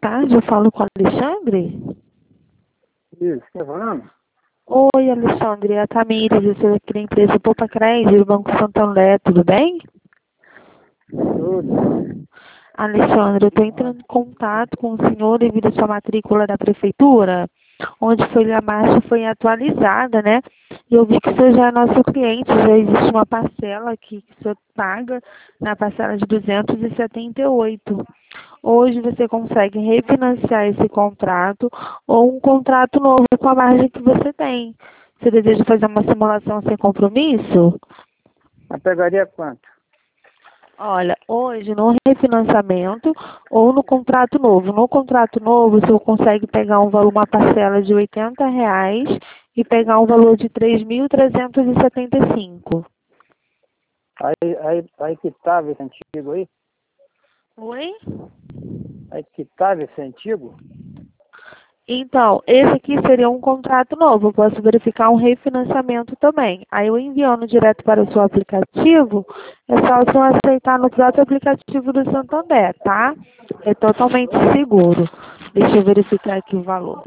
tarde, eu falo com o Alexandre. Isso, tá falando? Oi, Alexandre, é a Tamires, eu sou aqui da empresa Poupa Crédito do Banco Santander, tudo bem? Tudo. Alexandre, eu estou entrando em contato com o senhor devido à sua matrícula da prefeitura, onde a marcha foi atualizada, né? E eu vi que o senhor já é nosso cliente, já existe uma parcela aqui que o senhor paga na parcela de 278. Hoje você consegue refinanciar esse contrato ou um contrato novo com a margem que você tem. Você deseja fazer uma simulação sem compromisso? Mas pegaria quanto? Olha, hoje no refinanciamento ou no contrato novo. No contrato novo, você consegue pegar uma parcela de R$ 80 e pegar um valor de 3.375. Aí quitava esse antigo aí? Oi? Aí quitava esse antigo? Então, esse aqui seria um contrato novo. Eu posso verificar um refinanciamento também. Aí eu enviando direto para o seu aplicativo, é só o senhor aceitar no próprio aplicativo do Santander, tá? É totalmente seguro. Deixa eu verificar aqui o valor.